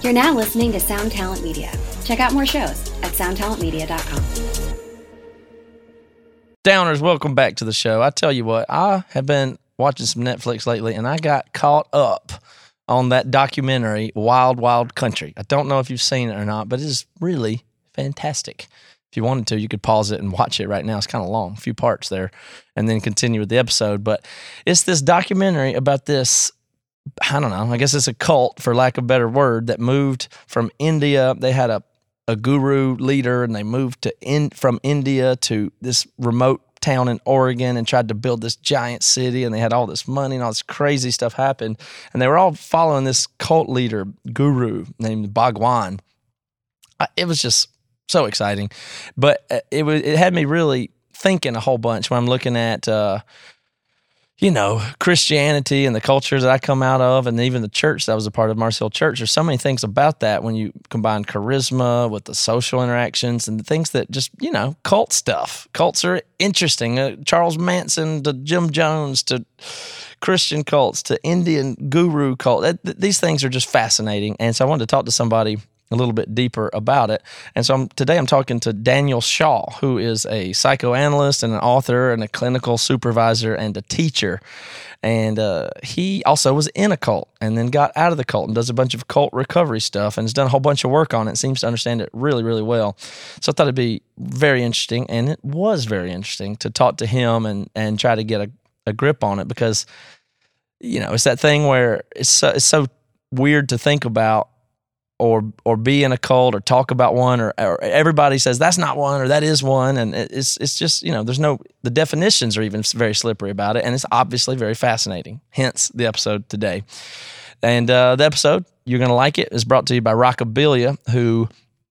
You're now listening to Sound Talent Media. Check out more shows at soundtalentmedia.com. Downers, welcome back to the show. I tell you what, I have been watching some Netflix lately, and I got caught up on that documentary, Wild Wild Country. I don't know if you've seen it or not, but it is really fantastic. If you wanted to, you could pause it and watch it right now. It's kind of long, a few parts there, and then continue with the episode. But it's this documentary about this, I don't know, I guess it's a cult, for lack of a better word, that moved from India. They had a guru leader, and they moved from India to this remote town in Oregon and tried to build this giant city, and they had all this money and all this crazy stuff happened, and they were all following this cult leader guru named Bhagwan. It was just so exciting, but it had me really thinking a whole bunch when I'm looking at Christianity and the cultures that I come out of, and even the church that I was a part of, Mars Hill Church. There's so many things about that when you combine charisma with the social interactions and the things that just, cult stuff. Cults are interesting. Charles Manson to Jim Jones to Christian cults to Indian guru cult. These things are just fascinating. And so I wanted to talk to somebody a little bit deeper about it. And so today I'm talking to Daniel Shaw, who is a psychoanalyst and an author and a clinical supervisor and a teacher. And he also was in a cult and then got out of the cult and does a bunch of cult recovery stuff and has done a whole bunch of work on it. Seems to understand it really, really well. So I thought it'd be very interesting, and it was very interesting to talk to him and try to get a grip on it, because, it's that thing where it's so weird to think about or be in a cult or talk about one, or everybody says that's not one or that is one, and it's just, the definitions are even very slippery about it, and it's obviously very fascinating, hence the episode today. And the episode, you're going to like it, is brought to you by Rockabilia, who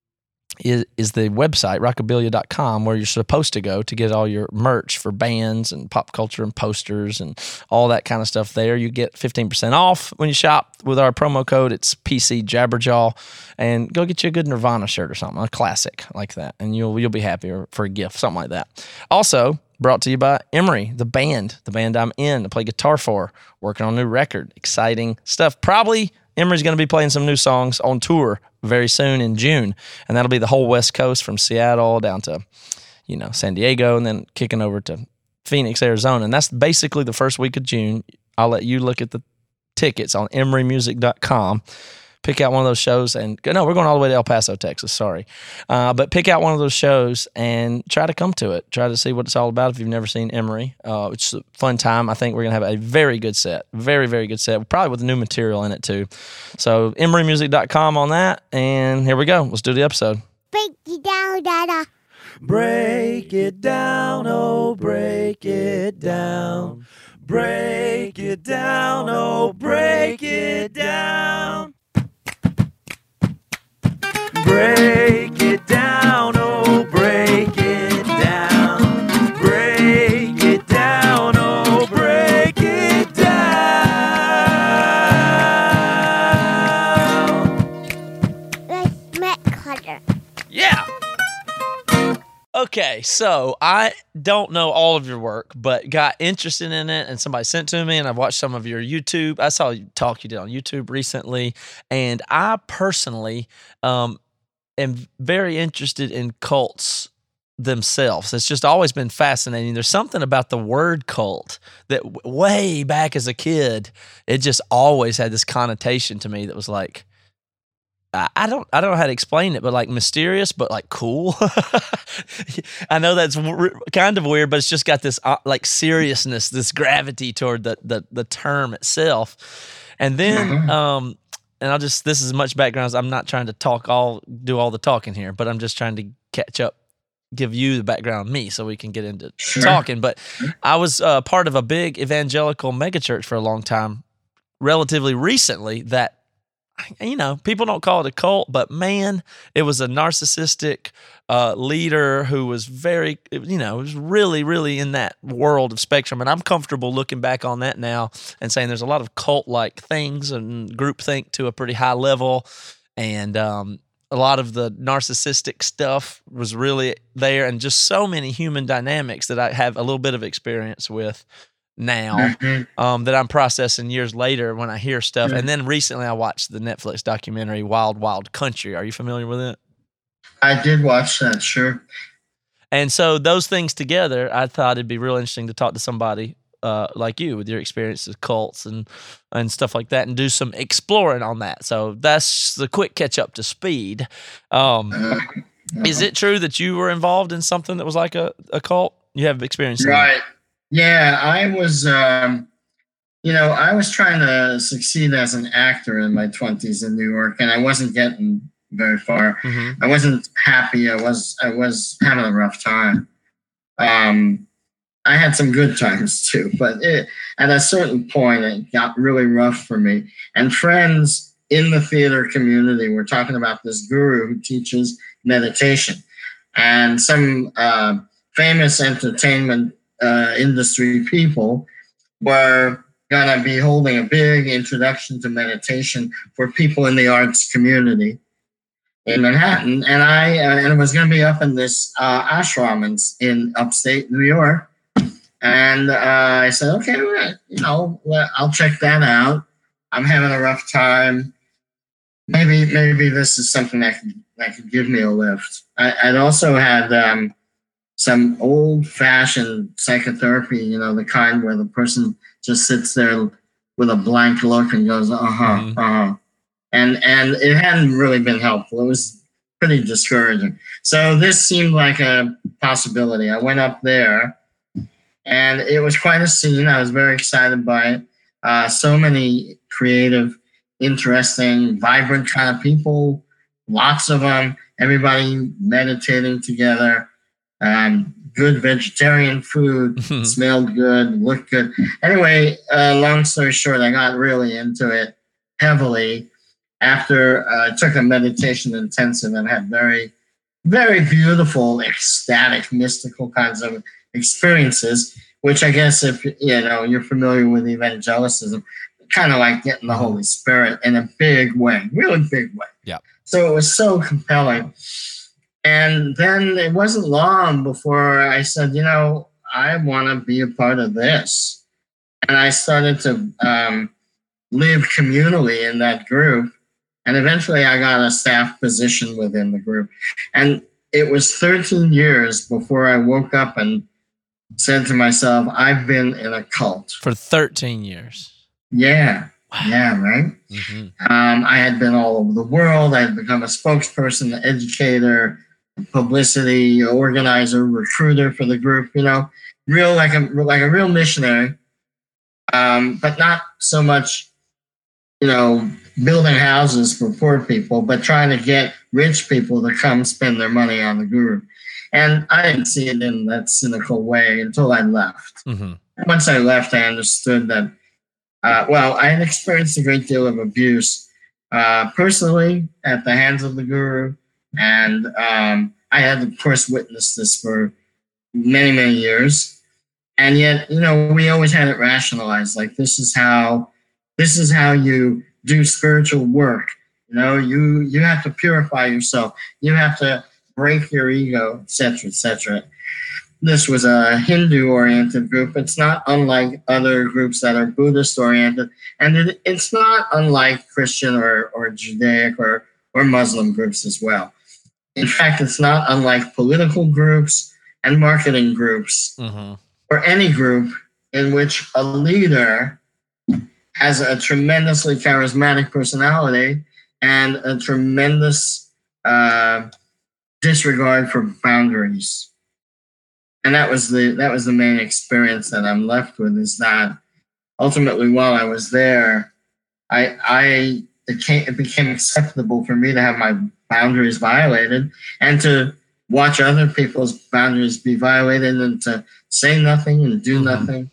is the website, rockabilia.com, where you're supposed to go to get all your merch for bands and pop culture and posters and all that kind of stuff there. You get 15% off when you shop with our promo code. It's PC Jabberjaw, and go get you a good Nirvana shirt or something, a classic like that, and you'll be happy for a gift, something like that. Also, brought to you by Emery, the band I'm in to play guitar for, working on a new record, exciting stuff. Probably Emery's going to be playing some new songs on tour very soon in June, and that'll be the whole West Coast from Seattle down to, San Diego, and then kicking over to Phoenix, Arizona. And that's basically the first week of June. I'll let you look at the tickets on emerymusic.com. Pick out one of those shows, and no, we're going all the way to El Paso, Texas. Sorry. But pick out one of those shows and try to come to it. Try to see what it's all about if you've never seen Emery. It's a fun time. I think we're going to have a very good set. Very, very good set. Probably with new material in it, too. So emerymusic.com on that. And here we go. Let's do the episode. Break it down, Dada. Break it down, oh, break it down. Break it down, oh, break it down. Break it down, oh, break it down. Break it down, oh, break it down. Let's make color. Yeah. Okay, so I don't know all of your work, but got interested in it, and somebody sent to me, and I've watched some of your YouTube. I saw you did on YouTube recently, and I personally am very interested in cults themselves. It's just always been fascinating. There's something about the word cult that way back as a kid, it just always had this connotation to me that was like, I don't know how to explain it, but like mysterious, but like cool. I know that's kind of weird, but it's just got this like seriousness, this gravity toward the term itself. And then, and this is as much background as I'm not trying to do all the talking here, but I'm just trying to catch up, give you the background on me so we can get into talking. But I was part of a big evangelical megachurch for a long time, relatively recently, that, people don't call it a cult, but man, it was a narcissistic leader who was very, was really, really in that world of spectrum. And I'm comfortable looking back on that now and saying there's a lot of cult-like things and groupthink to a pretty high level. And a lot of the narcissistic stuff was really there, and just so many human dynamics that I have a little bit of experience with now that I'm processing years later when I hear stuff. And then recently I watched the Netflix documentary Wild Wild Country. Are you familiar with it? I did watch that, sure. And so those things together, I thought it'd be real interesting to talk to somebody like you with your experience with cults and stuff like that and do some exploring on that. So that's the quick catch up to speed. Is it true that you were involved in something that was like a cult? You have experience in Right. that? Yeah, I was, I was trying to succeed as an actor in my 20s in New York, and I wasn't getting very far. I wasn't happy. I was having a rough time. I had some good times too, but at a certain point, it got really rough for me. And friends in the theater community were talking about this guru who teaches meditation, and some famous entertainment industry people were going to be holding a big introduction to meditation for people in the arts community in Manhattan. And it was going to be up in this ashram in upstate New York. And I said, okay, I'll check that out. I'm having a rough time. Maybe this is something that could give me a lift. I'd also had some old-fashioned psychotherapy, the kind where the person just sits there with a blank look and goes, and it hadn't really been helpful. It was pretty discouraging. So this seemed like a possibility. I went up there, and it was quite a scene. I was very excited by it. So many creative, interesting, vibrant kind of people, lots of them, everybody meditating together. Good vegetarian food, smelled good, looked good. Anyway, long story short, I got really into it heavily after I took a meditation intensive and had very, very beautiful, ecstatic, mystical kinds of experiences, which I guess if you're familiar with evangelicism, kind of like getting the Holy Spirit in a big way, really big way. Yeah. So it was so compelling. And then it wasn't long before I said, I want to be a part of this. And I started to live communally in that group. And eventually I got a staff position within the group. And it was 13 years before I woke up and said to myself, I've been in a cult. For 13 years. Yeah. Wow. Yeah, right? I had been all over the world. I had become a spokesperson, an educator, publicity organizer, recruiter for the group, real like a real missionary, but not so much, building houses for poor people, but trying to get rich people to come spend their money on the guru. And I didn't see it in that cynical way until I left. Once I left, I understood that, I had experienced a great deal of abuse personally at the hands of the guru. And I had, of course, witnessed this for many, many years. And yet, we always had it rationalized. Like, this is how you do spiritual work. You have to purify yourself. You have to break your ego, etc., etc. This was a Hindu-oriented group. It's not unlike other groups that are Buddhist-oriented. And it's not unlike Christian or Judaic or Muslim groups as well. In fact, it's not unlike political groups and marketing groups or any group in which a leader has a tremendously charismatic personality and a tremendous disregard for boundaries. And that was the main experience that I'm left with, is that ultimately while I was there, it became acceptable for me to have my boundaries violated and to watch other people's boundaries be violated and to say nothing and do nothing.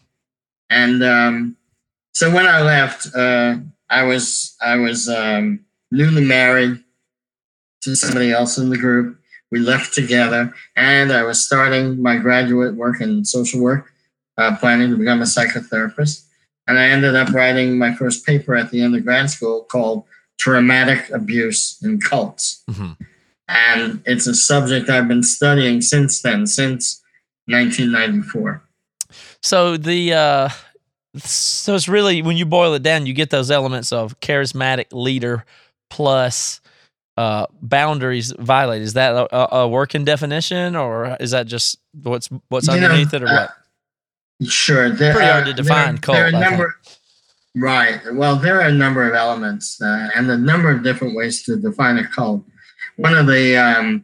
And so when I left, I was newly married to somebody else in the group. We left together, and I was starting my graduate work in social work, planning to become a psychotherapist. And I ended up writing my first paper at the end of grad school called Traumatic Abuse in Cults. And it's a subject I've been studying since then, since 1994. So So it's really, when you boil it down, you get those elements of charismatic leader plus boundaries violated. Is that a working definition, or is that just what's underneath it, or what? Sure. Pretty hard to define cult. There are a number, right. Well, there are a number of elements and a number of different ways to define a cult. One of the, and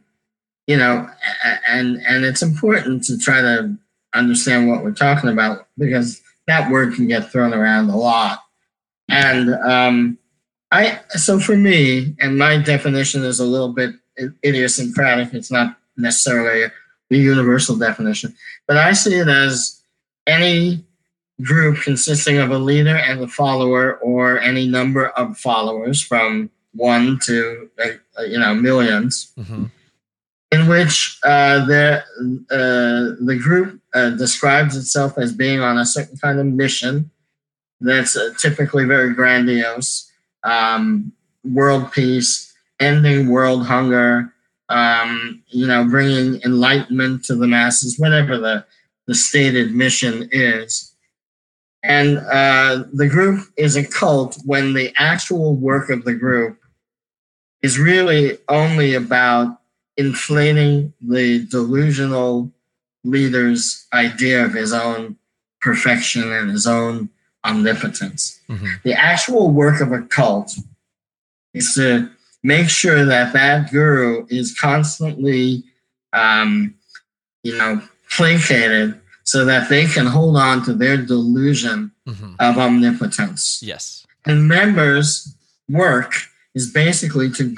it's important to try to understand what we're talking about, because that word can get thrown around a lot. And so for me, and my definition is a little bit idiosyncratic, it's not necessarily the universal definition, but I see it as any group consisting of a leader and a follower, or any number of followers from one to millions, in which the group describes itself as being on a certain kind of mission that's typically very grandiose, world peace, ending world hunger, bringing enlightenment to the masses, whatever the stated mission is. And the group is a cult when the actual work of the group is really only about inflating the delusional leader's idea of his own perfection and his own omnipotence. The actual work of a cult is to make sure that guru is constantly placated, so that they can hold on to their delusion of omnipotence. Yes. And members' work is basically to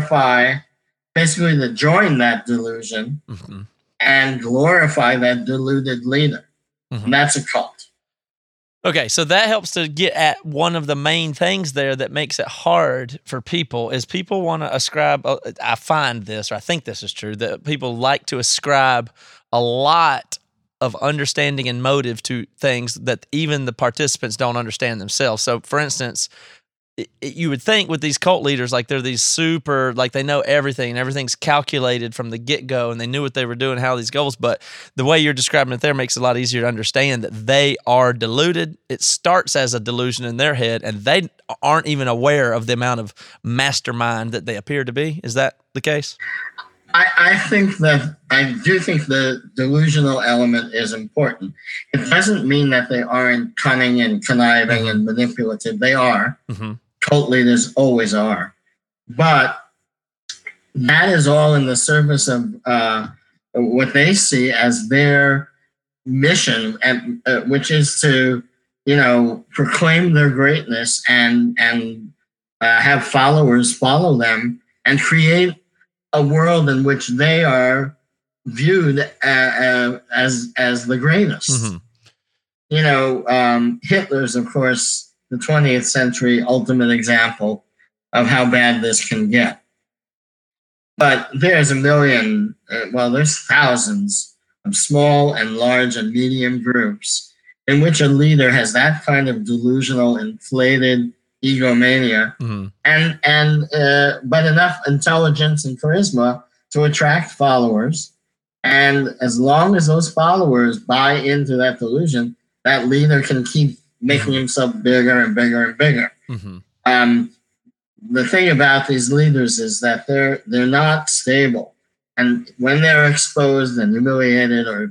to join that delusion and glorify that deluded leader. And that's a cult. Okay, so that helps to get at one of the main things there that makes it hard for people, is people want to ascribe, I find this, or I think this is true, that people like to ascribe a lot of understanding and motive to things that even the participants don't understand themselves. So, for instance, you would think with these cult leaders, like they're these super, like they know everything, and everything's calculated from the get-go, and they knew what they were doing, how these goals, but the way you're describing it there makes it a lot easier to understand that they are deluded. It starts as a delusion in their head, and they aren't even aware of the amount of mastermind that they appear to be. Is that the case? I do think the delusional element is important. It doesn't mean that they aren't cunning and conniving and manipulative. They are. Cult leaders always are. But that is all in the service of what they see as their mission, and which is to, proclaim their greatness and have followers follow them and create a world in which they are viewed as the greatest. Hitler's, of course, the 20th century ultimate example of how bad this can get. But there's there's thousands of small and large and medium groups in which a leader has that kind of delusional, inflated egomania, but enough intelligence and charisma to attract followers. And as long as those followers buy into that delusion, that leader can keep making himself bigger and bigger and bigger. The thing about these leaders is that they're not stable, and when they're exposed and humiliated, or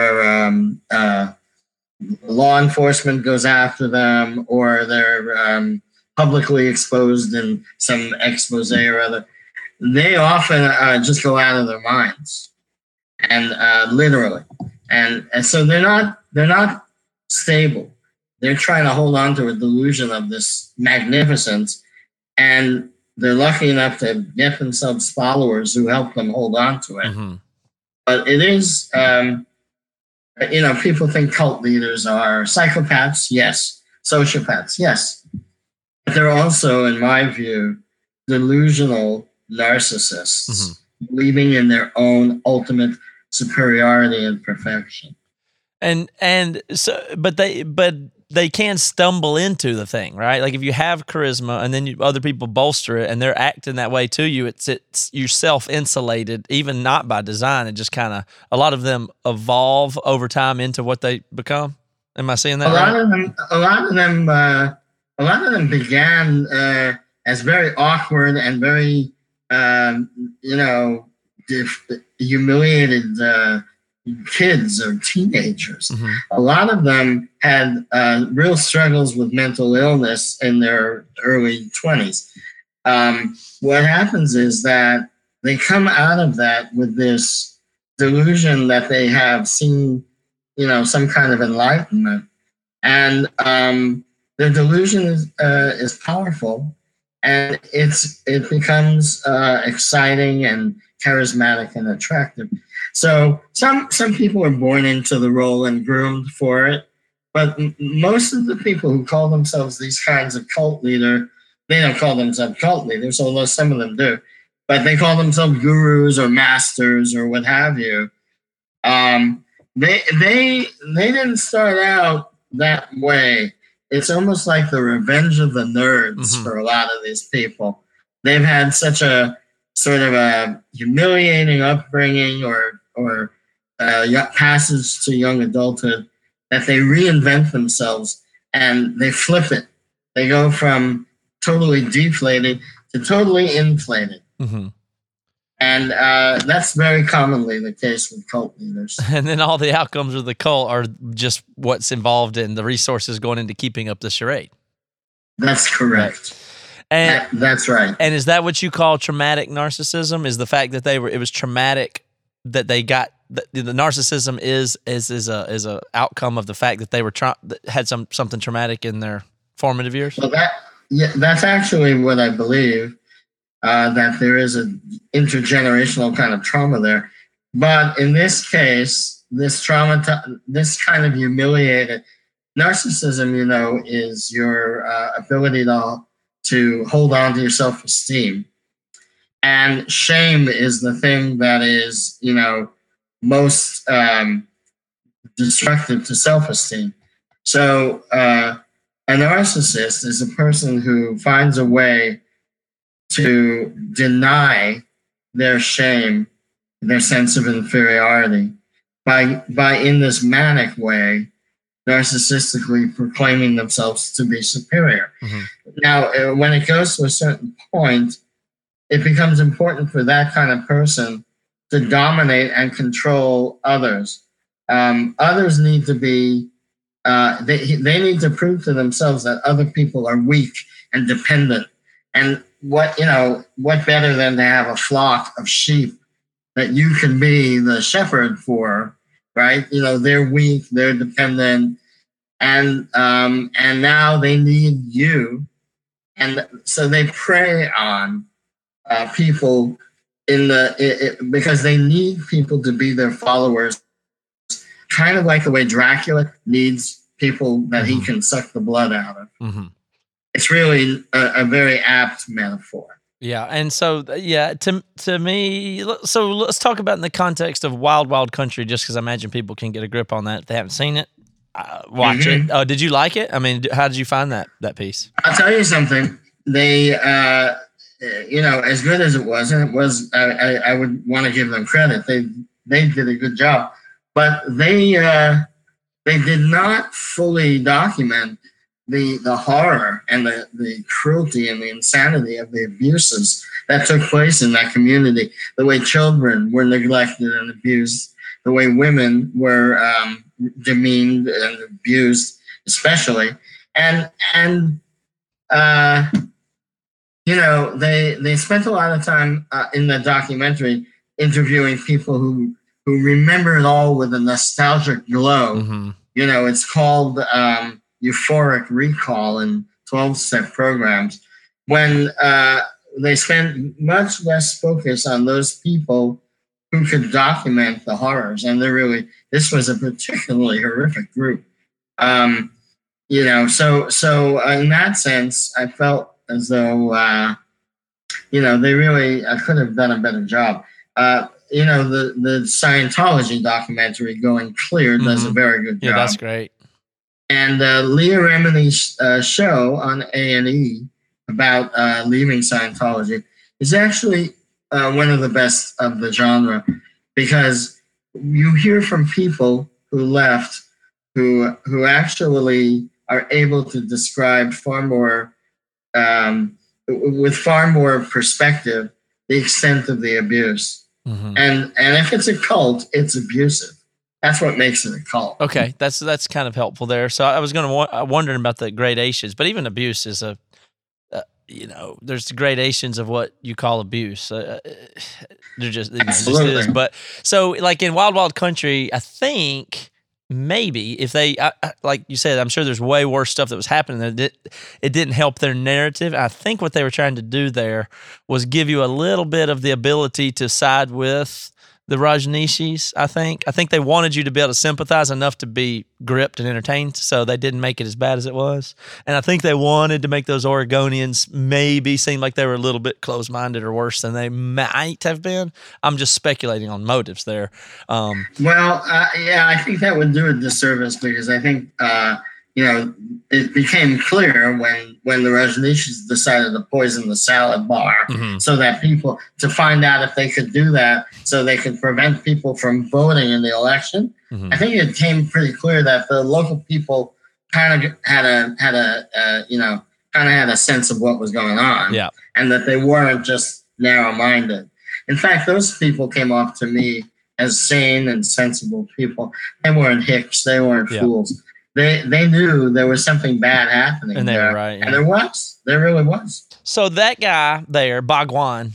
law enforcement goes after them, or they're publicly exposed in some expose or other, they often just go out of their minds, and literally, and so they're not stable. They're trying to hold on to a delusion of this magnificence, and they're lucky enough to get themselves followers who help them hold on to it. But it is, people think cult leaders are psychopaths. Yes. Sociopaths. Yes. But they're also, in my view, delusional narcissists, believing in their own ultimate superiority and perfection. And so, but they can stumble into the thing, right? Like if you have charisma and then other people bolster it and they're acting that way to you, it's you're self-insulated, even not by design. It just kind of, a lot of them evolve over time into what they become. Am I saying that A right? lot of them began as very awkward and very, humiliated kids or teenagers. Mhm. A lot of them had real struggles with mental illness in their early 20s. What happens is that they come out of that with this delusion that they have seen, some kind of enlightenment, and their delusion is powerful, and it becomes exciting and charismatic and attractive. So some people are born into the role and groomed for it, but most of the people who call themselves these kinds of cult leader, they don't call themselves cult leaders, although some of them do, but they call themselves gurus or masters or what have you. They didn't start out that way. It's almost like the revenge of the nerds for a lot of these people. They've had such a sort of a humiliating upbringing or passage to young adulthood that they reinvent themselves and they flip it. They go from totally deflated to totally inflated. Mm-hmm. And that's very commonly the case with cult leaders. And then all the outcomes of the cult are just what's involved in the resources going into keeping up the charade. That's correct. And that's right. And is that what you call traumatic narcissism? Is the fact that it was traumatic that they got the narcissism is a outcome of the fact that they were had something traumatic in their formative years? Well, that's actually what I believe. That there is an intergenerational kind of trauma there. But in this case, this kind of humiliated narcissism, is your ability to hold on to your self-esteem. And shame is the thing that is, most destructive to self-esteem. So a narcissist is a person who finds a way to deny their shame, their sense of inferiority, by in this manic way, narcissistically proclaiming themselves to be superior. Mm-hmm. Now, when it goes to a certain point, it becomes important for that kind of person to dominate and control others. Others need to be, they need to prove to themselves that other people are weak and dependent. And what better than to have a flock of sheep that you can be the shepherd for, right? They're weak, they're dependent, and now they need you. And so they prey on people because they need people to be their followers, kind of like the way Dracula needs people that he can suck the blood out of. Mm-hmm. It's really a very apt metaphor. Yeah, and so to me, so let's talk about in the context of Wild Wild Country, just because I imagine people can get a grip on that if they haven't seen it. Watch it. Oh, did you like it? I mean, how did you find that piece? I'll tell you something. They, as good as it was, and it was, I would want to give them credit. They did a good job, but they did not fully document the horror and the cruelty and the insanity of the abuses that took place in that community, the way children were neglected and abused, the way women were demeaned and abused, especially. And they spent a lot of time in the documentary interviewing people who remember it all with a nostalgic glow. Mm-hmm. It's called euphoric recall in 12-step programs, when they spend much less focus on those people who could document the horrors. And this was a particularly horrific group. So in that sense, I felt as though, they really could have done a better job. The Scientology documentary, Going Clear, does a very good job. Yeah, that's great. And Leah Remini's show on A&E about leaving Scientology is actually one of the best of the genre, because you hear from people who left who actually are able to describe far more, with far more perspective, the extent of the abuse. Mm-hmm. And if it's a cult, it's abusive. That's what makes it a cult. Okay, that's kind of helpful there. So I was wondering about the gradations, but even abuse is there's gradations of what you call abuse. They're just it just is. But so like in Wild Wild Country, I think maybe if they like you said, I'm sure there's way worse stuff that was happening that it didn't help their narrative. I think what they were trying to do there was give you a little bit of the ability to side with the Rajneeshis. I think they wanted you to be able to sympathize enough to be gripped and entertained, so they didn't make it as bad as it was. And I think they wanted to make those Oregonians maybe seem like they were a little bit closed-minded or worse than they might have been. I'm just speculating on motives there. I think that would do a disservice because I think it became clear when the Rajneeshis decided to poison the salad bar, mm-hmm. so that people, to find out if they could do that, so they could prevent people from voting in the election. Mm-hmm. I think it became pretty clear that the local people kind of had a sense of what was going on, yeah. and that they weren't just narrow-minded. In fact, those people came off to me as sane and sensible people. They weren't hicks. They weren't fools. They knew there was something bad happening, and they there. were right. Yeah. And there really was. So that guy there, Bhagwan,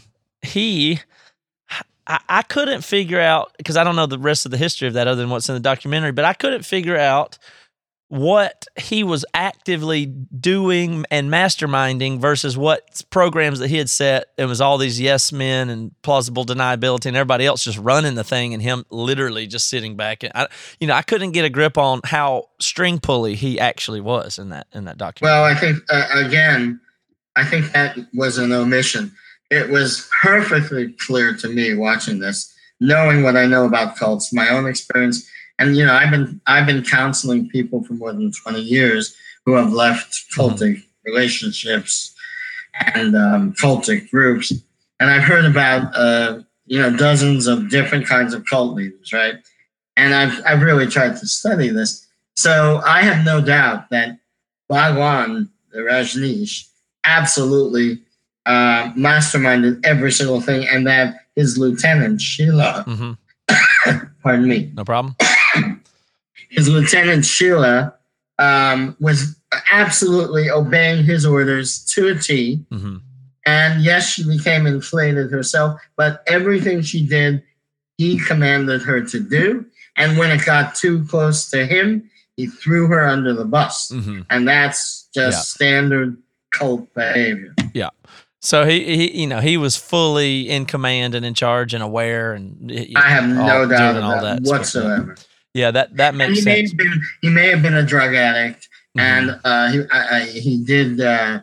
I couldn't figure out, because I don't know the rest of the history of that other than what's in the documentary, but I couldn't figure out what he was actively doing and masterminding versus what programs that he had set. It was all these yes men and plausible deniability and everybody else just running the thing and him literally just sitting back. And I couldn't get a grip on how string pulley he actually was in that documentary. Well, I think I think that was an omission. It was perfectly clear to me watching this, knowing what I know about cults, my own experience. And I've been counseling people for more than 20 years who have left cultic relationships and cultic groups, and I've heard about dozens of different kinds of cult leaders, right? And I've really tried to study this, so I have no doubt that Bhagwan, the Rajneesh, absolutely masterminded every single thing, and that his lieutenant Sheila, mm-hmm. pardon me, no problem. His lieutenant Sheila was absolutely obeying his orders to a T. Mm-hmm. And yes, she became inflated herself, but everything she did, he commanded her to do. And when it got too close to him, he threw her under the bus. Mm-hmm. And that's just standard cult behavior. Yeah. So he was fully in command and in charge and aware, and I have no doubt about that whatsoever. Yeah, that makes sense. He may have been a drug addict, mm-hmm. and he did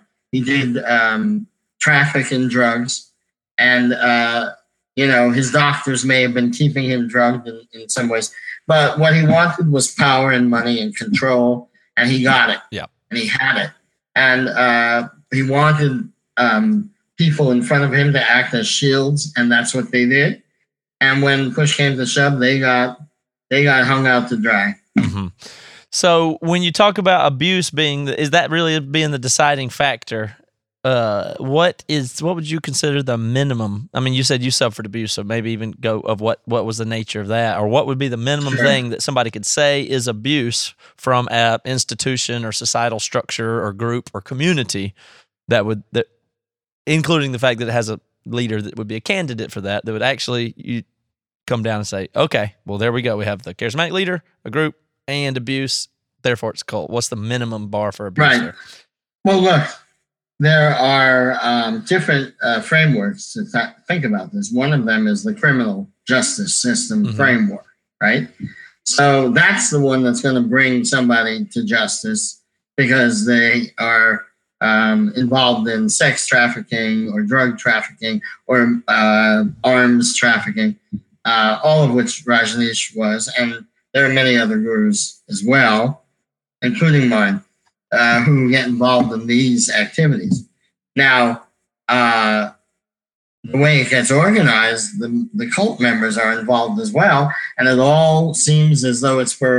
traffic in drugs, and his doctors may have been keeping him drugged in some ways. But what he wanted was power and money and control, and he got it. Yeah, and he had it, and he wanted people in front of him to act as shields, and that's what they did. And when push came to shove, they got hung out to dry. Mm-hmm. So when you talk about abuse is that really being the deciding factor? What would you consider the minimum? I mean, you said you suffered abuse, so maybe even go of what was the nature of that, or what would be the minimum thing that somebody could say is abuse from an institution or societal structure or group or community that including the fact that it has a leader that would be a candidate for that would actually you come down and say, okay, well, there we go. We have the charismatic leader, a group, and abuse. Therefore, it's a cult. What's the minimum bar for abuse? Right. There? Well, look, there are different frameworks to think about this. One of them is the criminal justice system mm-hmm. framework, right? So that's the one that's going to bring somebody to justice because they are involved in sex trafficking or drug trafficking or arms trafficking, all of which Rajneesh was. And there are many other gurus as well, including mine, who get involved in these activities. Now, the way it gets organized, the cult members are involved as well, and it all seems as though it's for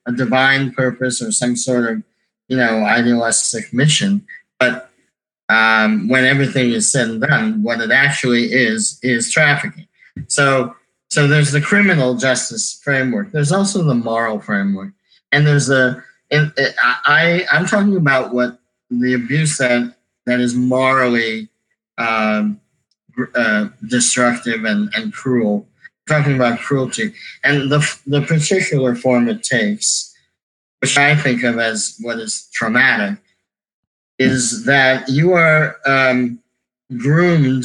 a divine purpose or some sort of, idealistic mission. But when everything is said and done, what it actually is trafficking. So there's the criminal justice framework. There's also the moral framework, and there's I'm talking about what the abuse that is morally destructive and cruel. I'm talking about cruelty, and the particular form it takes, which I think of as what is traumatic, is that you are groomed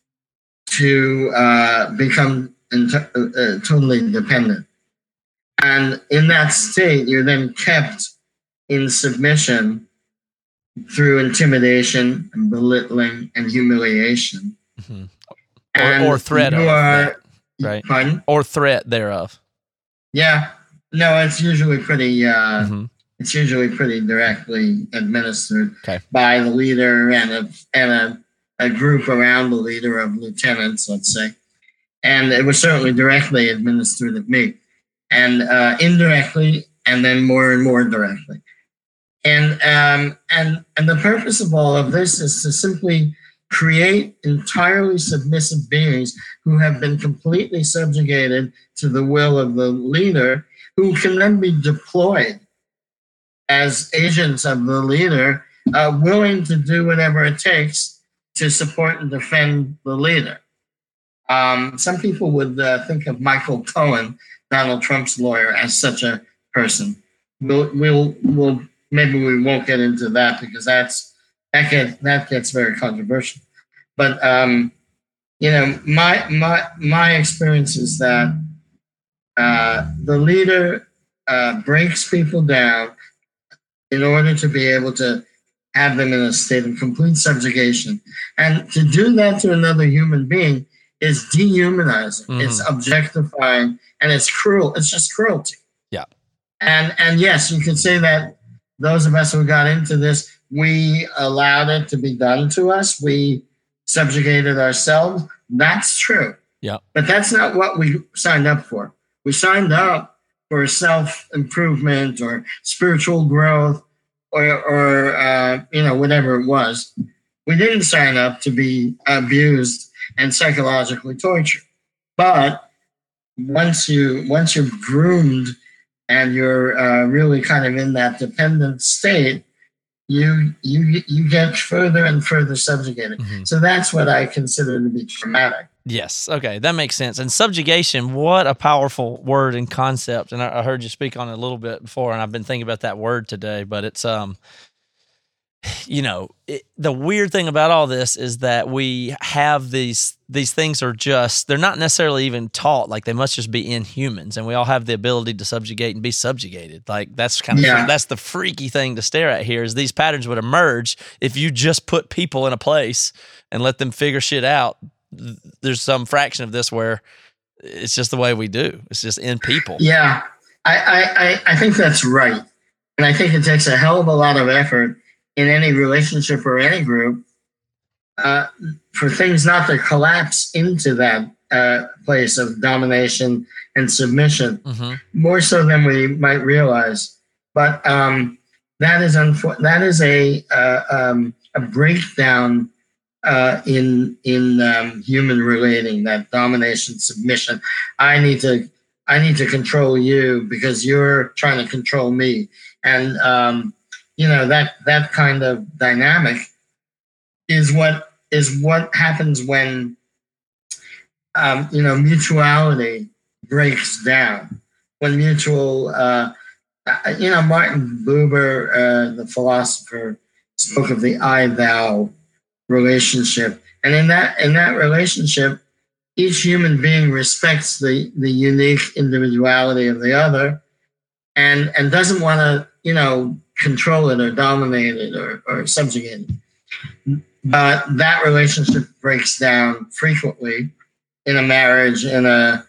to become totally dependent. And in that state, you're then kept in submission through intimidation and belittling and humiliation. Mm-hmm. Or threat of that, right? Pardon? Or threat thereof. Yeah. No, it's usually pretty it's usually pretty directly administered by the leader and a group around the leader of lieutenants, let's say. And it was certainly directly administered at me, and indirectly, and then more and more directly. And the purpose of all of this is to simply create entirely submissive beings who have been completely subjugated to the will of the leader, who can then be deployed as agents of the leader, willing to do whatever it takes to support and defend the leader. Some people would think of Michael Cohen, Donald Trump's lawyer, as such a person. We'll maybe we won't get into that because that gets very controversial. But my experience is that the leader breaks people down in order to be able to have them in a state of complete subjugation, and to do that to another human being is dehumanizing. Mm-hmm. It's objectifying, and it's cruel. It's just cruelty. Yeah. And yes, you could say that those of us who got into this, we allowed it to be done to us. We subjugated ourselves. That's true. Yeah. But that's not what we signed up for. We signed up for self-improvement or spiritual growth or whatever it was. We didn't sign up to be abused and psychologically tortured. But once you're groomed and you're really kind of in that dependent state, you get further and further subjugated. Mm-hmm. So that's what I consider to be traumatic. Yes. Okay. That makes sense. And subjugation, what a powerful word and concept. And I heard you speak on it a little bit before, and I've been thinking about that word today, but it's, the weird thing about all this is that we have these things are just, they're not necessarily even taught. Like, they must just be in humans, and we all have the ability to subjugate and be subjugated. Like, that's kind of, that's the freaky thing to stare at here, is these patterns would emerge if you just put people in a place and let them figure shit out. There's some fraction of this where it's just the way we do. It's just in people. Yeah, I think that's right. And I think it takes a hell of a lot of effort in any relationship or any group for things not to collapse into that place of domination and submission, more so than we might realize. But that is a breakdown in human relating, that domination, submission. I need to control you because you're trying to control me, and that kind of dynamic is what happens when mutuality breaks down. When mutual, Martin Buber, the philosopher, spoke of the I-thou relationship, and in that relationship, each human being respects the unique individuality of the other, and doesn't want to control it or dominate it or subjugate it. But that relationship breaks down frequently in a marriage, in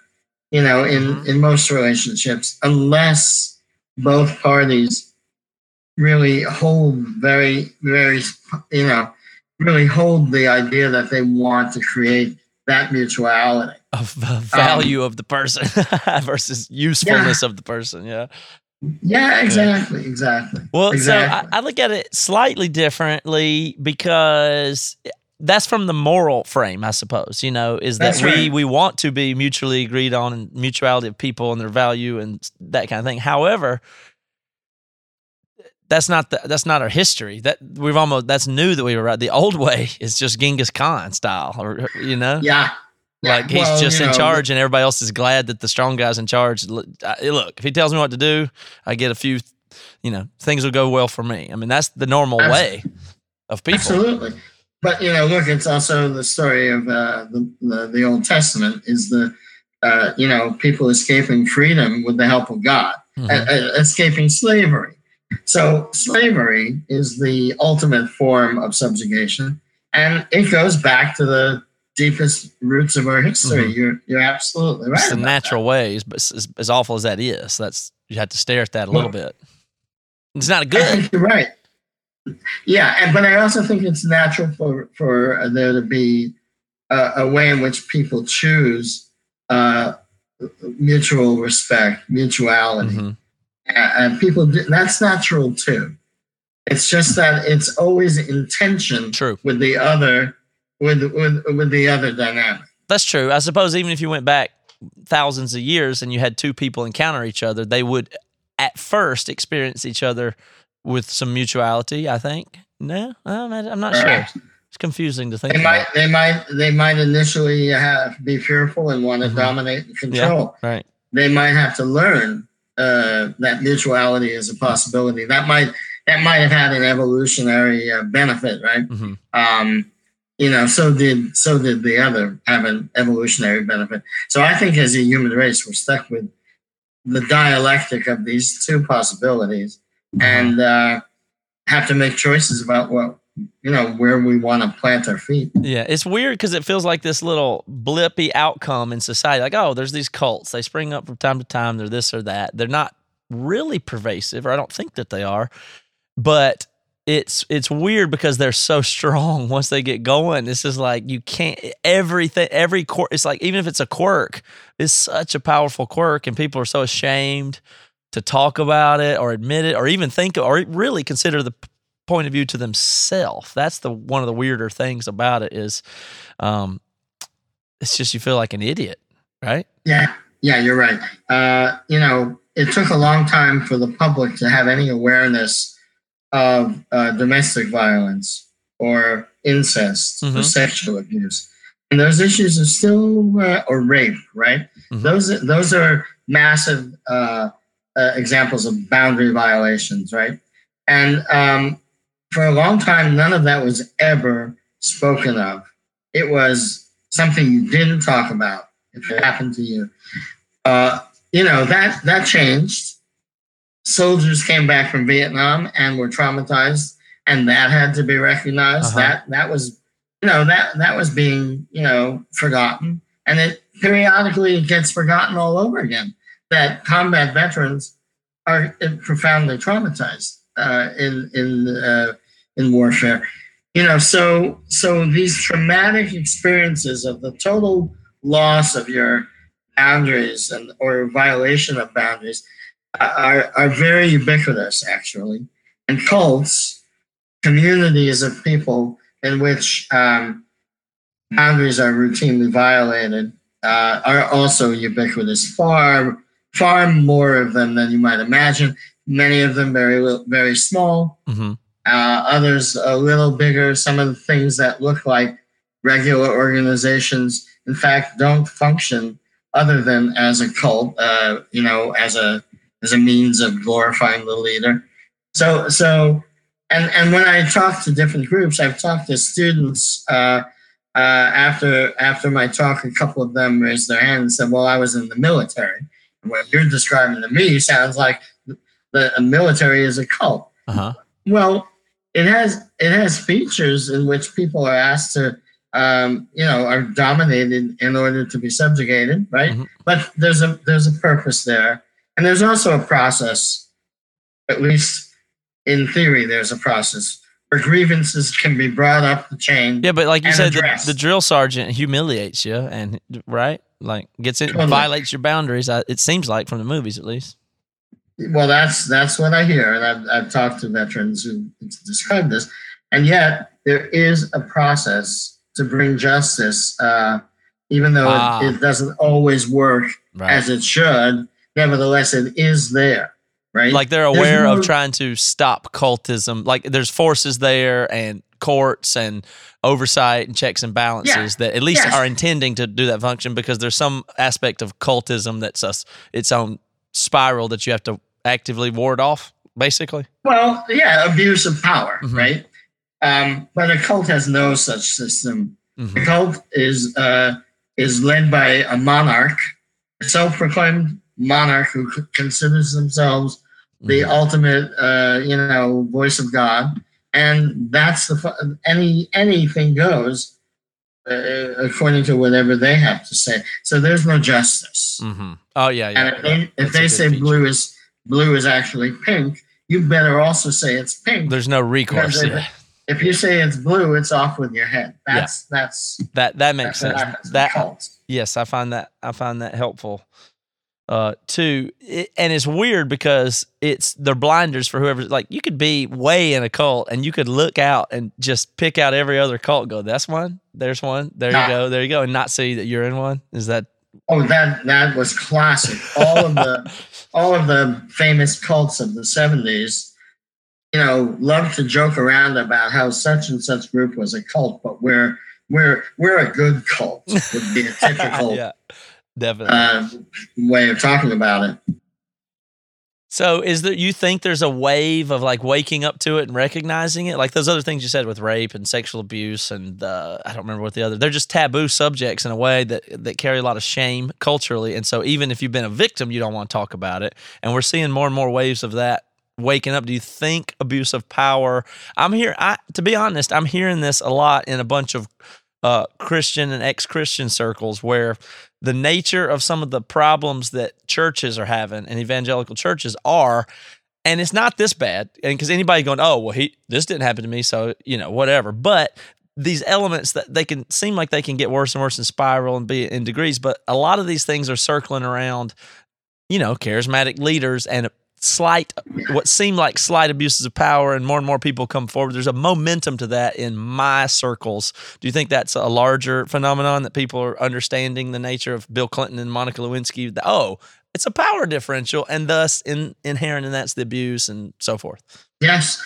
most relationships, unless both parties really hold very, very, really hold the idea that they want to create that mutuality of the value of the person versus usefulness of the person. Yeah. Yeah, exactly. Well, Exactly. so I look at it slightly differently because that's from the moral frame, I suppose. Is that That's right. we want to be mutually agreed on and mutuality of people and their value and that kind of thing. However, that's not our history. That's new that we were right. The old way is just Genghis Khan style, or. Yeah. Like he's just in charge, and everybody else is glad that the strong guy's in charge. Look, if he tells me what to do, I get a few, things will go well for me. I mean, that's the normal way of people. Absolutely. But look, it's also the story of the Old Testament is the people escaping freedom with the help of God, escaping slavery. So slavery is the ultimate form of subjugation, and it goes back to the deepest roots of our history. You're absolutely right. It's the natural ways, but as awful as that is, you have to stare at that a little bit. It's not good. I think you're right. Yeah, but I also think it's natural for there to be a way in which people choose mutual respect, mutuality, and people that's natural too. It's just that it's always in tension with the other. With the other dynamic. That's true. I suppose even if you went back thousands of years and you had two people encounter each other, they would at first experience each other with some mutuality, I think. No, I'm not sure. It's confusing to think about. They might initially be fearful and want to dominate and control. Yeah, right. They might have to learn that mutuality is a possibility. That might have had an evolutionary benefit, right? So did the other have an evolutionary benefit. So I think as a human race, we're stuck with the dialectic of these two possibilities and have to make choices about where we want to plant our feet. Yeah, it's weird because it feels like this little blippy outcome in society. Like, oh, there's these cults. They spring up from time to time. They're this or that. They're not really pervasive, or I don't think that they are. But it's weird because they're so strong once they get going. It's just like you can't, every quirk, it's like even if it's a quirk, it's such a powerful quirk and people are so ashamed to talk about it or admit it or even think or really consider the point of view to themselves. That's one of the weirder things about it is it's just you feel like an idiot, right? Yeah, you're right. It took a long time for the public to have any awareness of domestic violence or incest or sexual abuse, and those issues are still or rape, right? Those are massive examples of boundary violations, right? And for a long time, none of that was ever spoken of. It was something you didn't talk about if it happened to you. That changed. Soldiers came back from Vietnam and were traumatized, and that had to be recognized. That was, that was being, forgotten, and it periodically gets forgotten all over again. That combat veterans are profoundly traumatized in warfare. So these traumatic experiences of the total loss of your boundaries or violation of boundaries are very ubiquitous, actually. And cults, communities of people in which boundaries are routinely violated, are also ubiquitous. Far more of them than you might imagine. Many of them very small. Others a little bigger. Some of the things that look like regular organizations, in fact, don't function other than as a cult. As a means of glorifying the leader. So, and when I talk to different groups, I've talked to students after my talk. A couple of them raised their hand and said, "Well, I was in the military." What you're describing to me sounds like the military is a cult. Well, it has features in which people are asked to, are dominated in order to be subjugated, right? But there's a purpose there. And there's also a process, at least in theory, there's a process where grievances can be brought up the chain. Yeah, but like you said, the drill sergeant humiliates you, and right, like violates your boundaries. It seems like from the movies, at least. Well, that's what I hear, and I've talked to veterans who describe this, and yet there is a process to bring justice, even though it doesn't always work as it should. Nevertheless, it is there, right? Like they're aware of trying to stop cultism. Like there's forces there and courts and oversight and checks and balances that at least are intending to do that function, because there's some aspect of cultism that's its own spiral that you have to actively ward off, basically. Well, yeah, abuse of power, right? But a cult has no such system. A cult is led by a monarch, a self-proclaimed monarch who considers themselves the ultimate, voice of God, and that's anything goes according to whatever they have to say. So there's no justice. Oh yeah. And if they say blue is actually pink, you better also say it's pink. There's no recourse. If you say it's blue, it's off with your head. That makes sense. Yes, I find that helpful too. And it's weird because they're blinders for whoever. Like you could be way in a cult and you could look out and just pick out every other cult and go, that's one, there's one, there you go, and not see that you're in one. Is that? Oh, that was classic. All of the famous cults of the 70s, love to joke around about how such and such group was a cult, but we're a good cult would be a typical definitely way of talking about it. So you think there's a wave of like waking up to it and recognizing it? Like those other things you said with rape and sexual abuse and I don't remember what they're just taboo subjects in a way that carry a lot of shame culturally. And so even if you've been a victim, you don't want to talk about it. And we're seeing more and more waves of that waking up. Do you think abuse of power? To be honest, I'm hearing this a lot in a bunch of Christian and ex-Christian circles where the nature of some of the problems that churches are having and evangelical churches are, and it's not this bad. And because anybody going, oh, well, this didn't happen to me, so, whatever. But these elements that they can seem like they can get worse and worse and spiral and be in degrees. But a lot of these things are circling around, charismatic leaders and what seem like slight abuses of power, and more people come forward. There's a momentum to that in my circles. Do you think that's a larger phenomenon, that people are understanding the nature of Bill Clinton and Monica Lewinsky? It's a power differential, and thus inherent in that's the abuse and so forth. Yes.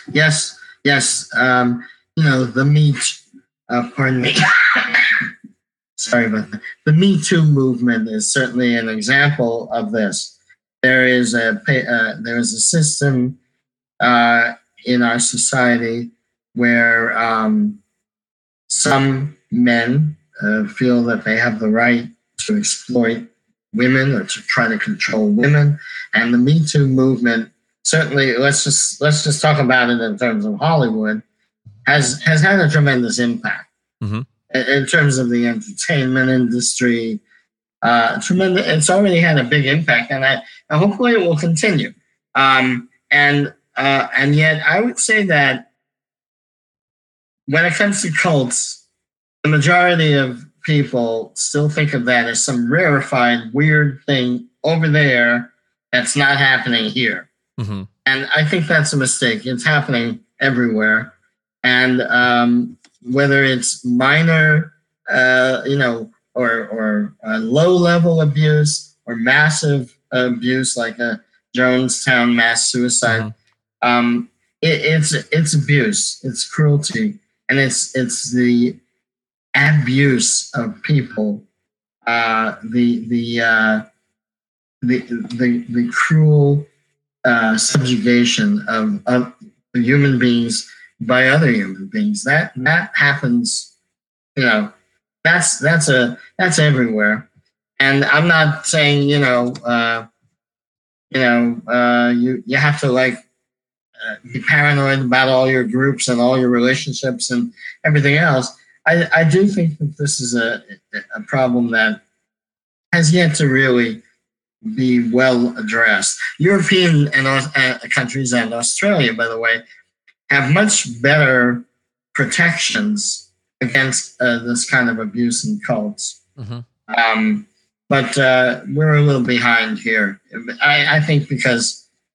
The pardon me. Sorry about that. The Me Too movement is certainly an example of this. There is a system in our society where some men feel that they have the right to exploit women or to try to control women, and the Me Too movement, certainly, let's just talk about it in terms of Hollywood, has had a tremendous impact in terms of the entertainment industry. Tremendous. It's already had a big impact, and hopefully it will continue. And yet, I would say that when it comes to cults, the majority of people still think of that as some rarefied, weird thing over there that's not happening here. And I think that's a mistake. It's happening everywhere, and whether it's minor, or low-level abuse or massive abuse, like a Jonestown mass suicide. It's abuse, it's cruelty, and it's the abuse of people, the cruel subjugation of human beings by other human beings. That happens, that's everywhere. And I'm not saying, you have to be paranoid about all your groups and all your relationships and everything else. I do think that this is a problem that has yet to really be well addressed. European and countries and Australia, by the way, have much better protections against this kind of abuse in cults. But we're a little behind here. I think because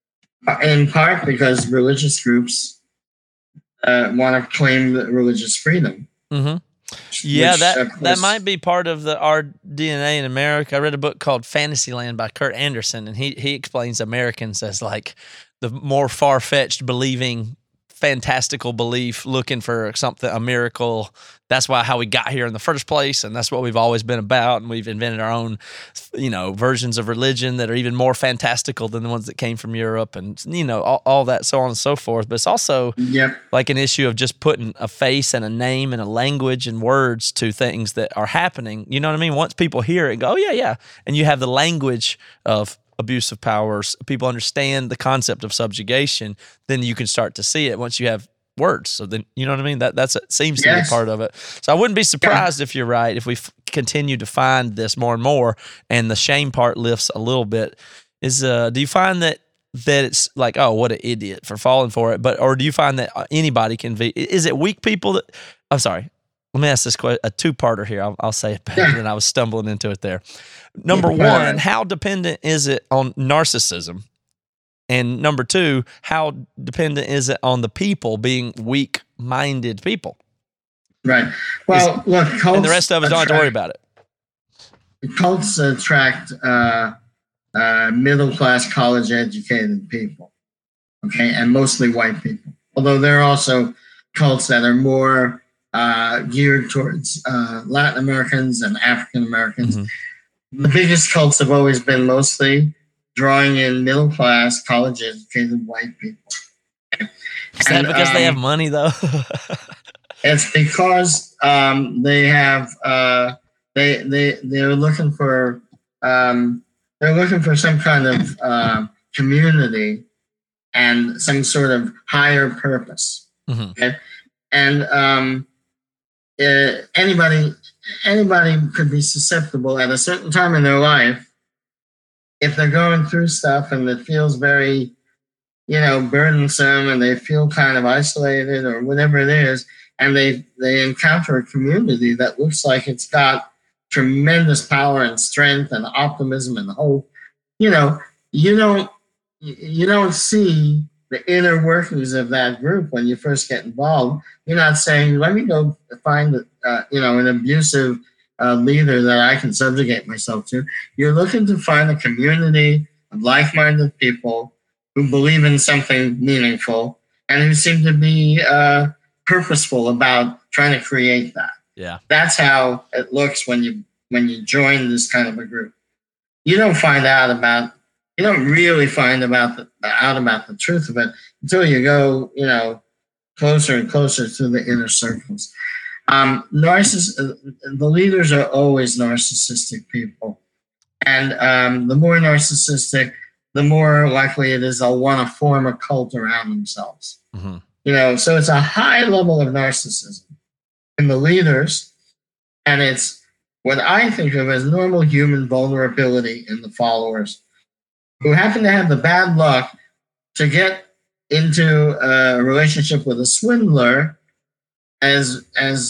in part because religious groups want to claim religious freedom. Mm-hmm. Yeah, which, of that course- might be part of our DNA in America. I read a book called Fantasyland by Kurt Anderson, and he explains Americans as like the more far-fetched believing, fantastical belief, looking for something, a miracle. That's how we got here in the first place, and that's what we've always been about. And we've invented our own, versions of religion that are even more fantastical than the ones that came from Europe, and all that, so on and so forth. But it's also like an issue of just putting a face and a name and a language and words to things that are happening. You know what I mean? Once people hear it and go, oh yeah, and you have the language of abuse of powers, people understand the concept of subjugation, then you can start to see it once you have words. So then, you know what I mean? That seems to be a part of it. So I wouldn't be surprised if you're right, if we continue to find this more and more, and the shame part lifts a little bit. Do you find that it's like, oh, what an idiot for falling for it, or do you find that anybody can be? Is it weak people that? I'm sorry. Let me ask this question, a two-parter here. I'll say it better than I was stumbling into it there. Number one, how dependent is it on narcissism? And number two, how dependent is it on the people being weak-minded people? Right. Well, look, cults and the rest of us don't have to worry about it. Cults attract middle-class, college-educated people, okay, and mostly white people. Although there are also cults that are more geared towards Latin Americans and African Americans. Mm-hmm. The biggest cults have always been mostly drawing in middle-class, college-educated white people. Is that because they have money, though? It's because they have they're looking for some kind of community and some sort of higher purpose. Mm-hmm. Okay? And anybody could be susceptible at a certain time in their life if they're going through stuff and it feels very, burdensome, and they feel kind of isolated or whatever it is, and they encounter a community that looks like it's got tremendous power and strength and optimism and hope. You don't see the inner workings of that group when you first get involved. You're not saying, let me go find an abusive leader that I can subjugate myself to. You're looking to find a community of like-minded people who believe in something meaningful and who seem to be purposeful about trying to create that. Yeah, that's how it looks when you join this kind of a group. You don't really find out about the truth of it until you go, closer and closer to the inner circles. The leaders are always narcissistic people. And the more narcissistic, the more likely it is they'll want to form a cult around themselves. Mm-hmm. So it's a high level of narcissism in the leaders, and it's what I think of as normal human vulnerability in the followers, who happen to have the bad luck to get into a relationship with a swindler, as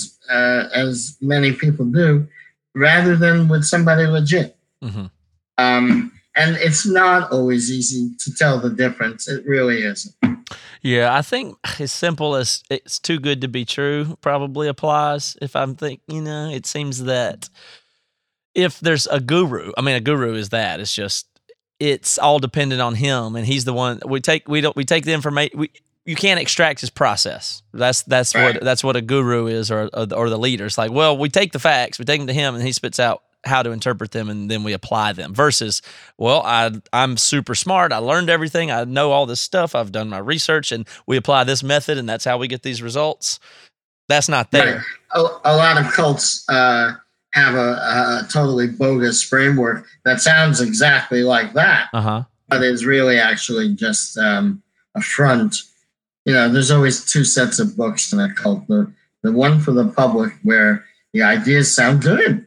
many people do, rather than with somebody legit. Mm-hmm. And it's not always easy to tell the difference. It really isn't. Yeah, I think as simple as it's too good to be true probably applies. If I'm thinking, it seems that if there's a guru is that. It's just, it's all dependent on him, and he's the one we take the information. You can't extract his process. That's right. That's what a guru is, or the leader. It's like, well, we take the facts, we take them to him, and he spits out how to interpret them, and then we apply them. Versus, well, I'm super smart. I learned everything. I know all this stuff. I've done my research, and we apply this method, and that's how we get these results. That's not there. Right. A lot of cults have a totally bogus framework that sounds exactly like that, but is really actually just a front. There's always two sets of books in a cult. The one for the public where the ideas sound good.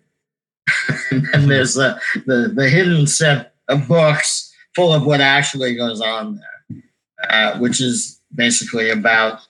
And there's the hidden set of books full of what actually goes on there, which is basically about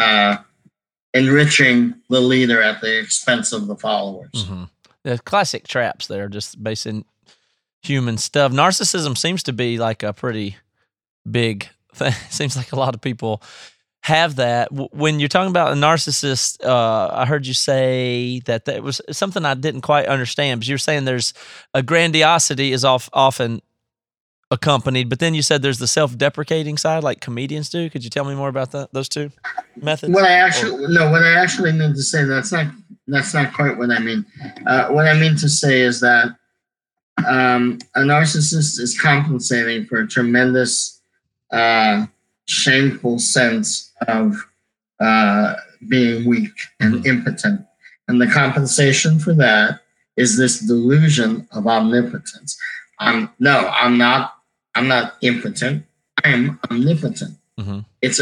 enriching the leader at the expense of the followers. Mm-hmm. The classic traps there, just based in human stuff. Narcissism seems to be like a pretty big seems like a lot of people have that. When you're talking about a narcissist, I heard you say that was something I didn't quite understand, but you're saying there's a grandiosity is often accompanied, but then you said there's the self-deprecating side like comedians do. Could you tell me more about those two methods? What I actually meant to say, that's not quite what I mean. What I mean to say is that a narcissist is compensating for a tremendous shameful sense of being weak and impotent. And the compensation for that is this delusion of omnipotence. I'm not impotent. I'm omnipotent. Mm-hmm.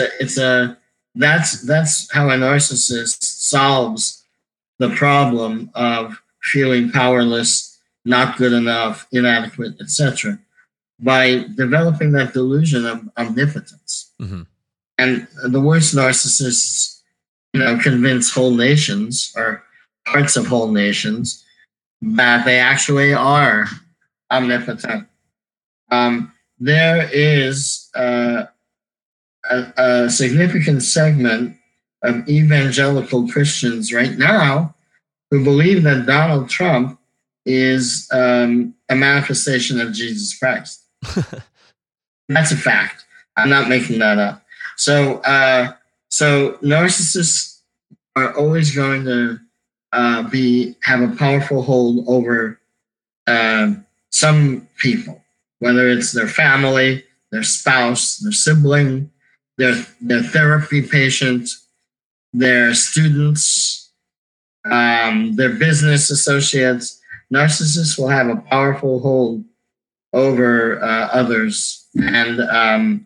That's how a narcissist solves the problem of feeling powerless, not good enough, inadequate, etc., by developing that delusion of omnipotence. Mm-hmm. And the worst narcissists, convince whole nations or parts of whole nations that they actually are omnipotent. There is a significant segment of evangelical Christians right now who believe that Donald Trump is a manifestation of Jesus Christ. That's a fact. I'm not making that up. So narcissists are always going to have a powerful hold over some people, whether it's their family, their spouse, their sibling, their therapy patient, their students, their business associates. Narcissists will have a powerful hold over others, and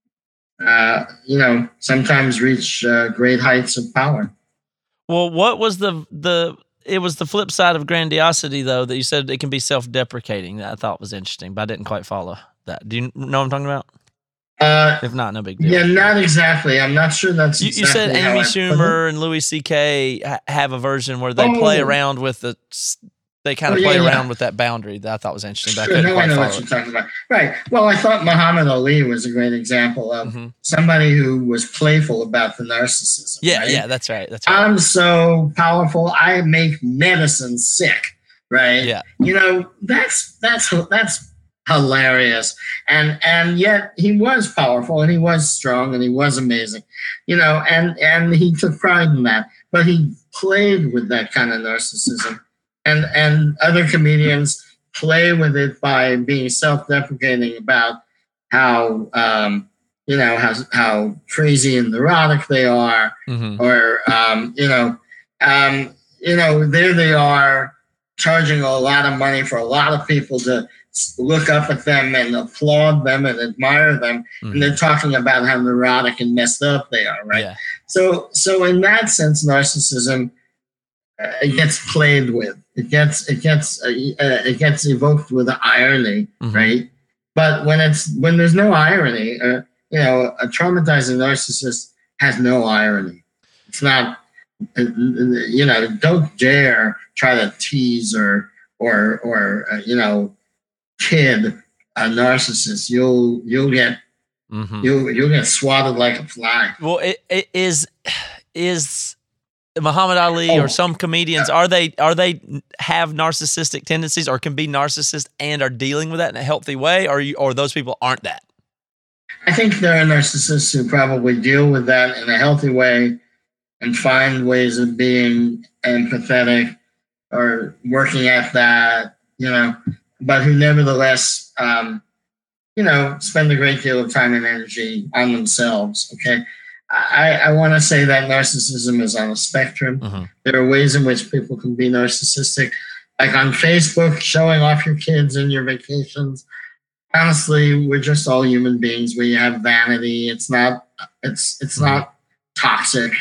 sometimes reach great heights of power. Well, what was it was the flip side of grandiosity, though, that you said it can be self-deprecating. That I thought was interesting, but I didn't quite follow that. Do you know what I'm talking about? If not, no big deal. Yeah, not exactly. I'm not sure that's you said Amy Schumer and Louis C.K. have a version where they play around with they kind of play around with that boundary that I thought was interesting. But Sure, I know what you're talking about. Right. Well, I thought Muhammad Ali was a great example of somebody who was playful about the narcissism. Yeah, right? yeah, that's right. I'm so powerful, I make medicine sick. Right. Yeah. That's hilarious. And yet he was powerful and he was strong and he was amazing. And he took pride in that. But he played with that kind of narcissism. And other comedians play with it by being self-deprecating about how how crazy and neurotic they are, or there they are charging a lot of money for a lot of people to look up at them and applaud them and admire them, and they're talking about how neurotic and messed up they are, right? Yeah. So in that sense, narcissism it gets played with. It gets evoked with irony, right? But when there's no irony, a traumatizing narcissist has no irony. It's not, don't dare try to tease or kid a narcissist. You'll get swatted like a fly. Well, it is Muhammad Ali or some comedians, are they have narcissistic tendencies or can be narcissist and are dealing with that in a healthy way, or those people aren't that? I think there are narcissists who probably deal with that in a healthy way and find ways of being empathetic or working at that, but who nevertheless, spend a great deal of time and energy on themselves, okay? I want to say that narcissism is on a spectrum. There are ways in which people can be narcissistic, like on Facebook, showing off your kids and your vacations. Honestly, we're just all human beings. We have vanity. It's not toxic.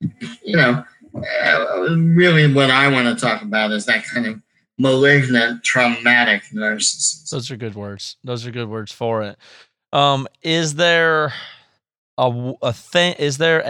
Really what I want to talk about is that kind of malignant, traumatic narcissism. Those are good words. Those are good words for it. Is there a thing? Is there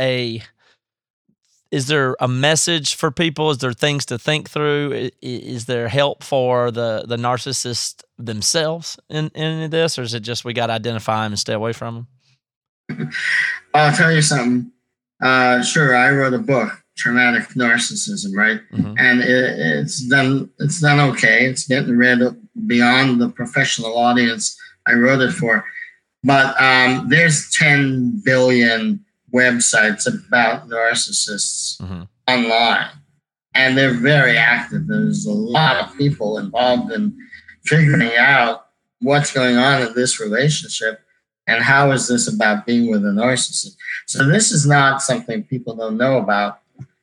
a message for people? Is there things to think through? Is there help for the narcissist themselves in this, or is it just we got to identify them and stay away from them? I'll tell you something. Sure, I wrote a book, Traumatic Narcissism, right? Mm-hmm. And it's done okay. It's getting read beyond the professional audience I wrote it for. But there's 10 billion websites about narcissists Mm-hmm. online, and they're very active. There's a lot of people involved in figuring out what's going on in this relationship and how is this about being with a narcissist. So this is not something people don't know about.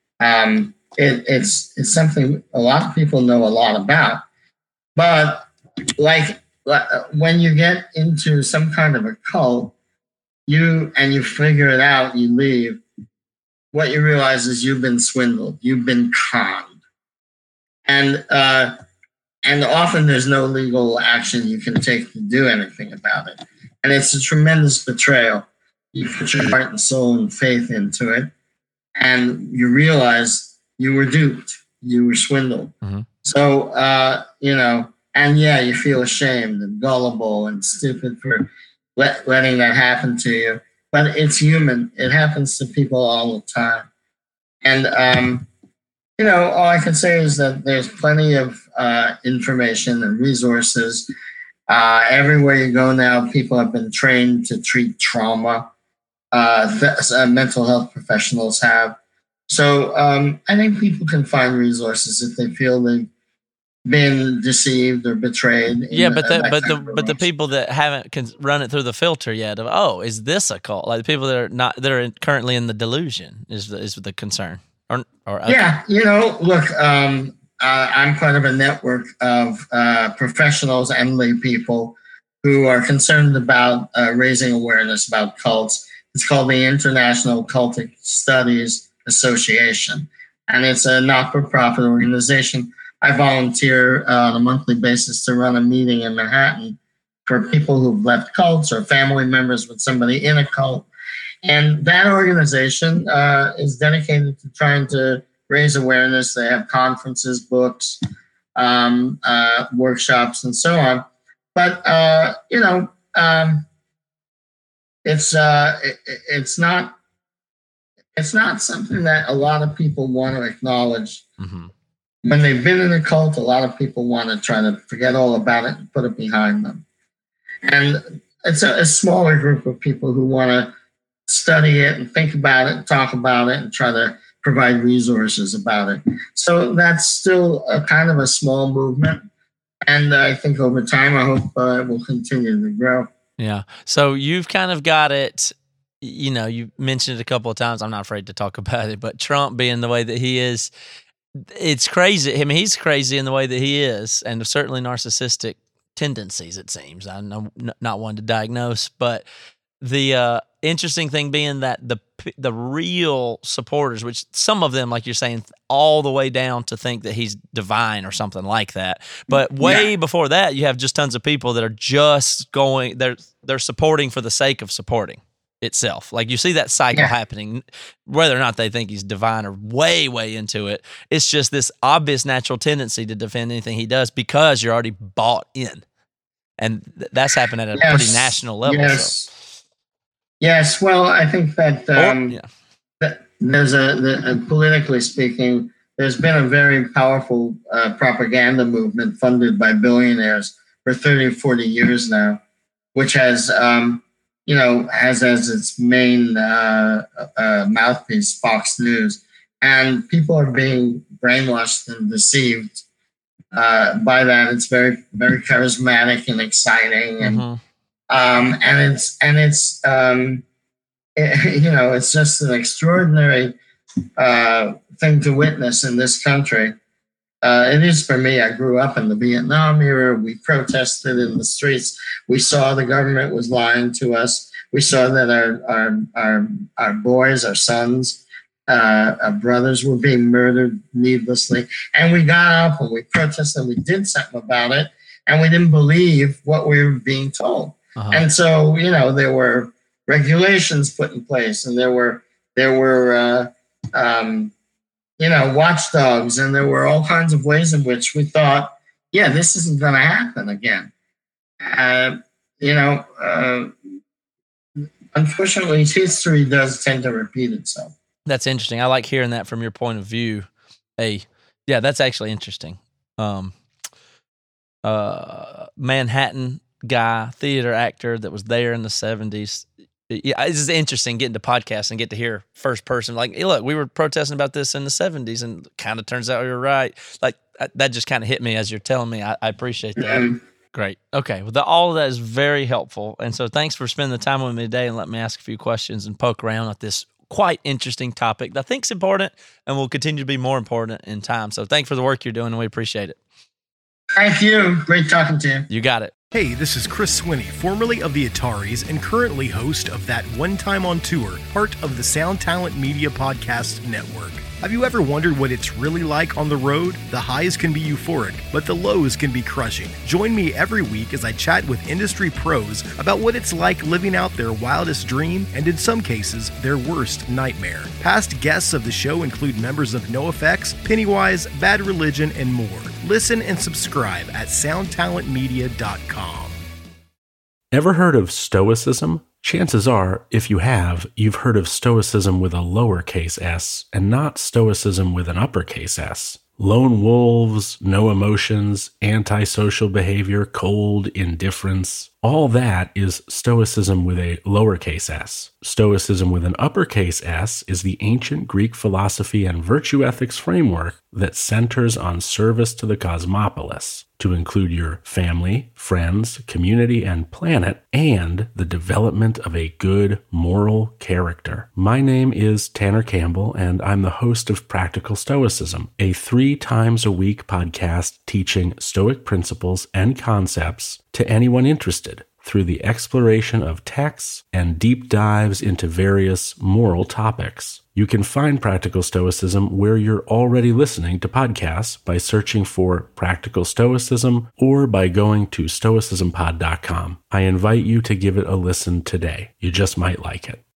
It's something a lot of people know a lot about. But like when you get into some kind of a cult, you figure it out, you leave, what you realize is you've been swindled, you've been conned. And often there's no legal action you can take to do anything about it. And it's a tremendous betrayal. You put your heart and soul and faith into it, and you realize you were duped, you were swindled. Mm-hmm. So, and yeah, you feel ashamed and gullible and stupid for letting that happen to you. But it's human. It happens to people all the time. And, all I can say is that there's plenty of information and resources. Everywhere you go now, people have been trained to treat trauma. Mental health professionals have. So I think people can find resources if they feel they've been deceived or betrayed. Yeah, but the people that haven't can run it through the filter yet of is this a cult? Like the people that are currently in the delusion is the concern. Or okay. Yeah, look, I'm part of a network of professionals and lay people who are concerned about raising awareness about cults. It's called the International Cultic Studies Association, and it's a not-for-profit organization. I volunteer on a monthly basis to run a meeting in Manhattan for people who've left cults or family members with somebody in a cult. And that organization is dedicated to trying to raise awareness. They have conferences, books, workshops, and so on. But, it's not something that a lot of people want to acknowledge. Mm-hmm. When they've been in a cult, a lot of people want to try to forget all about it and put it behind them. And it's a smaller group of people who want to study it and think about it and talk about it and try to provide resources about it. So that's still a kind of a small movement. And I think over time, I hope it will continue to grow. Yeah. So you've kind of got it, you mentioned it a couple of times. I'm not afraid to talk about it, but Trump being the way that he is, it's crazy. I mean, he's crazy in the way that he is, and certainly narcissistic tendencies, it seems. I'm not one to diagnose, but the interesting thing being that the real supporters, which some of them, like you're saying, all the way down to think that he's divine or something like that. But way before that, you have just tons of people that are just going, they're supporting for the sake of supporting itself. Like you see that cycle happening, whether or not they think he's divine or way, way into it. It's just this obvious natural tendency to defend anything he does because you're already bought in. And that's happened at a pretty national level. Yes. So. Yes. Well, I think that, that there's politically speaking, there's been a very powerful propaganda movement funded by billionaires for 30, 40 years now, which has, has as its main mouthpiece Fox News. And people are being brainwashed and deceived by that. It's very, very charismatic and exciting. And, it's just an extraordinary thing to witness in this country. It is for me. I grew up in the Vietnam era. We protested in the streets. We saw the government was lying to us. We saw that our boys, our sons, our brothers were being murdered needlessly. And we got up and we protested and we did something about it. And we didn't believe what we were being told. And so, there were regulations put in place, and there were watchdogs, and there were all kinds of ways in which we thought, this isn't going to happen again. unfortunately, history does tend to repeat itself. That's interesting. I like hearing that from your point of view. Yeah, that's actually interesting. Manhattan guy, theater actor that was there in the 70s. Yeah, it's just interesting getting to podcast and get to hear first person. Like, hey, look, we were protesting about this in the 70s, and kind of turns out you're right. Like, that just kind of hit me as you're telling me. I appreciate that. Mm-hmm. Great. Okay. Well, all of that is very helpful. And so thanks for spending the time with me today and let me ask a few questions and poke around at this quite interesting topic that I think is important and will continue to be more important in time. So thanks for the work you're doing, and we appreciate it. Thank you. Great talking to you. You got it. Hey, this is Chris Swinney, formerly of the Ataris and currently host of That One Time on Tour, part of the Sound Talent Media Podcast Network. Have you ever wondered what it's really like on the road? The highs can be euphoric, but the lows can be crushing. Join me every week as I chat with industry pros about what it's like living out their wildest dream and, in some cases, their worst nightmare. Past guests of the show include members of NoFX, Pennywise, Bad Religion, and more. Listen and subscribe at soundtalentmedia.com. Ever heard of Stoicism? Chances are, if you have, you've heard of Stoicism with a lowercase s and not Stoicism with an uppercase S. Lone wolves, no emotions, antisocial behavior, cold indifference. All that is Stoicism with a lowercase s. Stoicism with an uppercase S is the ancient Greek philosophy and virtue ethics framework that centers on service to the cosmopolis, to include your family, friends, community, and planet, and the development of a good moral character. My name is Tanner Campbell, and I'm the host of Practical Stoicism, a 3 times a week podcast teaching Stoic principles and concepts to anyone interested through the exploration of texts and deep dives into various moral topics. You can find Practical Stoicism where you're already listening to podcasts by searching for Practical Stoicism or by going to stoicismpod.com. I invite you to give it a listen today. You just might like it.